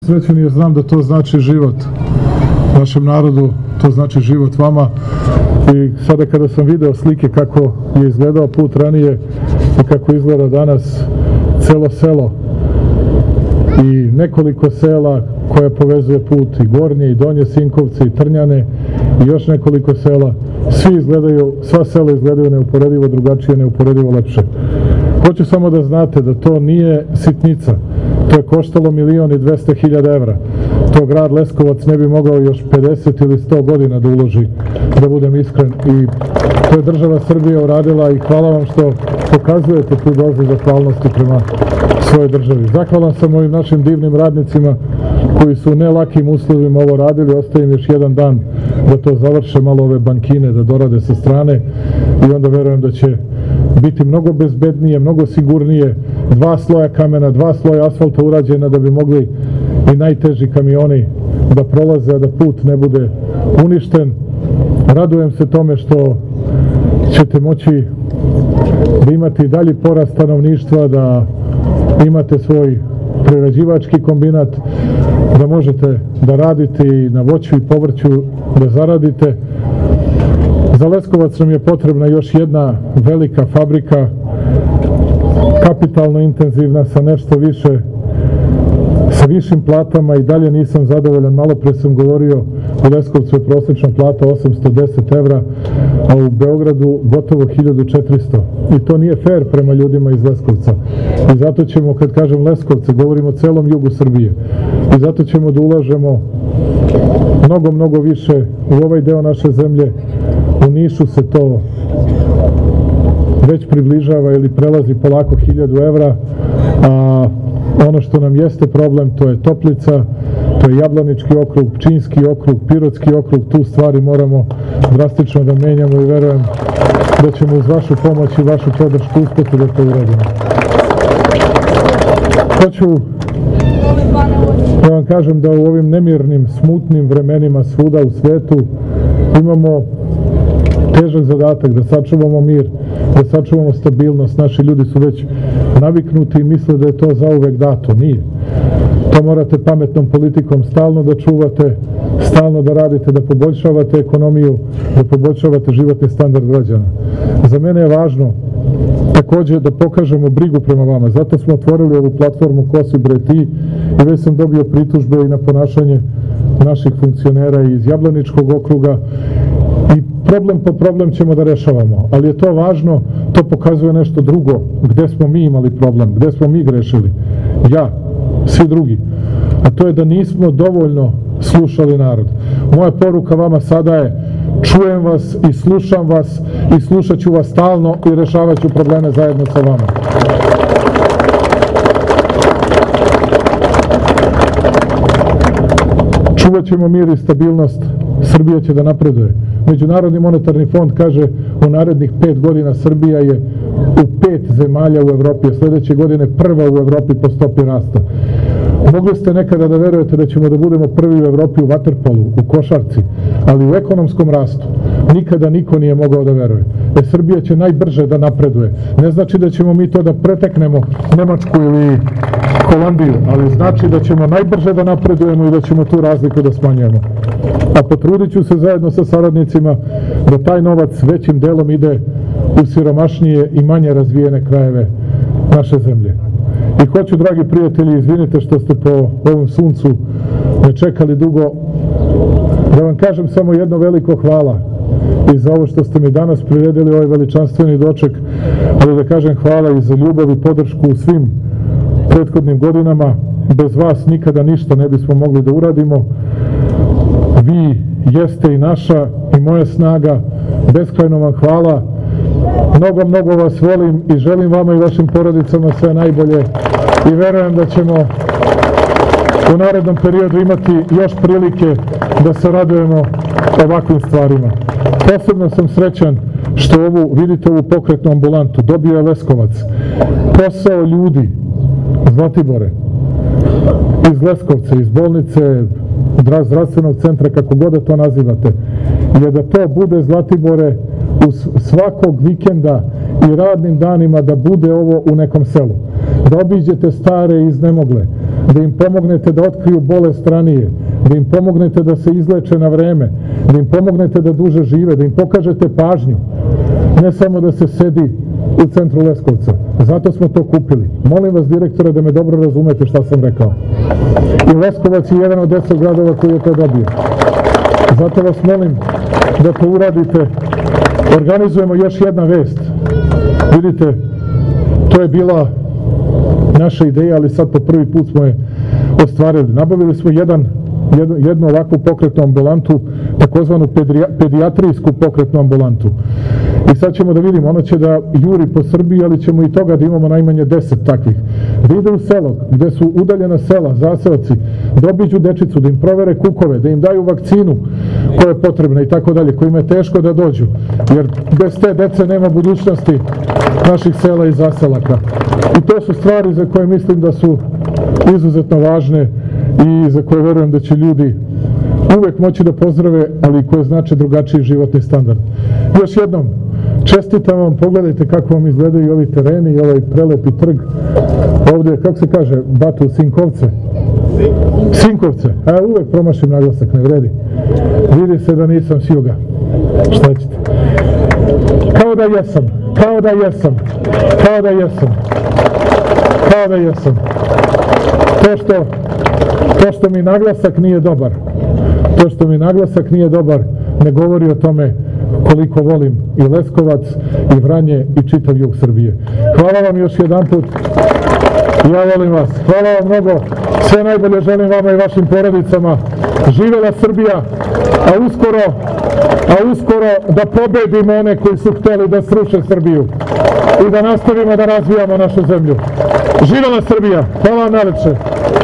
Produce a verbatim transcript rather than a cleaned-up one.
Srećan jer znam da to znači život našem narodu, to znači život vama. I sada kada sam video slike kako je izgledao put ranije i kako izgleda danas celo selo i nekoliko sela koje povezuje put, i Gornje i Donje Sinkovci i Trnjane i još nekoliko sela, svi izgledaju, sva sela izgledaju neuporedivo drugačije, neuporedivo lepše. Hoću samo da znate da to nije sitnica. To je koštalo milion i dvesta hiljada evra. To grad Leskovac ne bi mogao još pedeset ili sto godina da uloži, da budem iskren. I to je država Srbija uradila i hvala vam što pokazujete tu dozu zahvalnosti prema svojoj državi. Zahvalan sam ovim našim divnim radnicima koji su u nelakim uslovima ovo radili. Ostaje im još jedan dan da to završe, malo ove bankine da dorade sa strane i onda verujem da će biti mnogo bezbednije, mnogo sigurnije, dva sloja kamena, dva sloja asfalta urađena da bi mogli i najteži kamioni da prolaze, a da put ne bude uništen. Radujem se tome što ćete moći da imate i dalji porast stanovništva, da imate svoj prerađivački kombinat, da možete da radite i na voću i povrću, da zaradite. Za Leskovac nam je potrebna još jedna velika fabrika, kapitalno intenzivna, sa nešto više, sa višim platama. I dalje nisam zadovoljan. Malo pre sam govorio, u Leskovcu je prosječna plata osamsto deset evra, a u Beogradu gotovo hiljadu četiristo. I to nije fair prema ljudima iz Leskovca. I zato ćemo, kad kažem Leskovce, govorimo o celom jugu Srbije. I zato ćemo da ulažemo mnogo, mnogo više u ovaj deo naše zemlje. U Nišu se to već približava ili prelazi polako hiljadu evra, a ono što nam jeste problem, to je Toplica, to je Jablanički okrug, Pčinjski okrug, Pirotski okrug. Tu stvari moramo drastično da menjamo i verujem da ćemo uz vašu pomoć i vašu podršku uspeti da to uradimo. Hoću da vam kažem da u ovim nemirnim, smutnim vremenima svuda u svetu imamo težak zadatak da sačuvamo mir, da sačuvamo stabilnost. Naši ljudi su već naviknuti i misle da je to zauvek dato. Nije. To morate pametnom politikom stalno da čuvate, stalno da radite, da poboljšavate ekonomiju, da poboljšavate životni standard građana. Za mene je važno takođe da pokažemo brigu prema vama. Zato smo otvorili ovu platformu Ko si bre ti i već sam dobio pritužbe i na ponašanje naših funkcionera iz Jablaničkog okruga. I problem po problem ćemo da rešavamo, ali je to važno, to pokazuje nešto drugo, gde smo mi imali problem, gde smo mi grešili, ja, svi drugi, a to je da nismo dovoljno slušali narod. Moja poruka vama sada je: čujem vas i slušam vas i slušat ću vas stalno i rešavat ću probleme zajedno sa vama. Čuvat ćemo mir i stabilnost, Srbija će da napreduje. Međunarodni monetarni fond kaže u narednih pet godina Srbija je u pet zemalja u Evropi, a sledeće godine prva u Evropi po stopi rasta. Mogli ste nekada da verujete da ćemo da budemo prvi u Evropi u vaterpolu, u košarci, ali u ekonomskom rastu nikada niko nije mogao da veruje. E, Srbija će najbrže da napreduje. Ne znači da ćemo mi to da preteknemo Nemačku ili Holandiju, ali znači da ćemo najbrže da napredujemo i da ćemo tu razliku da smanjujemo. A potrudit ću se zajedno sa saradnicima da taj novac većim delom ide u siromašnije i manje razvijene krajeve naše zemlje. I hoću, dragi prijatelji, izvinite što ste po ovom suncu ne čekali dugo, da vam kažem samo jedno veliko hvala i za ovo što ste mi danas priredili ovaj veličanstveni doček, ali da kažem hvala i za ljubav i podršku u svim prethodnim godinama. Bez vas nikada ništa ne bismo mogli da uradimo. Vi jeste i naša i moja snaga. Beskrajno vam hvala. Mnogo, mnogo vas volim i želim vama i vašim porodicama sve najbolje i verujem da ćemo u narednom periodu imati još prilike da se radujemo ovakvim stvarima. Posebno sam srećan što ovu, vidite ovu pokretnu ambulantu, dobio je Leskovac. Posao ljudi, Zlatibore, iz Leskovca, iz bolnice, zdravstvenog centra, kako god da to nazivate, je da to bude, Zlatibore, uz svakog vikenda i radnim danima da bude ovo u nekom selu. Da obiđete stare i iznemogle, da im pomognete da otkriju bolest ranije, da im pomognete da se izleče na vreme, da im pomognete da duže žive, da im pokažete pažnju, ne samo da se sedi u centru Leskovca. Zato smo to kupili. Molim vas, direktore, da me dobro razumete šta sam rekao. I Leskovac je jedan od deset gradova koji je to dobio. Zato vas molim da to uradite. Organizujemo još jedna vest. Vidite, to je bila naša ideja, ali sad po prvi put smo je ostvarili. Nabavili smo jedan, jednu, jednu ovakvu pokretnu ambulantu, takozvanu pedijatrijsku pokretnu ambulantu. I sad ćemo da vidimo, ona će da juri po Srbiji, ali ćemo i toga da imamo najmanje deset takvih. Da ide u selo, gde su udaljena sela, zaseoci, da obiđu dečicu, da im provere kukove, da im daju vakcinu koja je potrebna i tako dalje, kojima je teško da dođu. Jer bez te dece nema budućnosti naših sela i zaselaka. I to su stvari za koje mislim da su izuzetno važne i za koje verujem da će ljudi uvek moći da pozdrave, ali koje znače drugačiji životni standard. Još jednom, čestitam vam, pogledajte kako vam izgledaju ovi tereni i ovaj prelepi trg. Ovdje, kako se kaže, Batu, Sinkovce? Sinkovce. A uvek promašim naglasak, ne vredi. Vidi se da nisam s juga. Šta ćete? Kao da jesam, kao da jesam, kao da jesam, kao da jesam. To što, to što mi naglasak nije dobar, to što mi naglasak nije dobar, ne govori o tome koliko volim i Leskovac, i Vranje, i čitav jug Srbije. Hvala vam još jedan put. Ja volim vas. Hvala vam mnogo. Sve najbolje želim vama i vašim porodicama. Živela Srbija, a uskoro, a uskoro da pobedimo one koji su hteli da sruše Srbiju i da nastavimo da razvijamo našu zemlju. Živela Srbija. Hvala vam najlepše.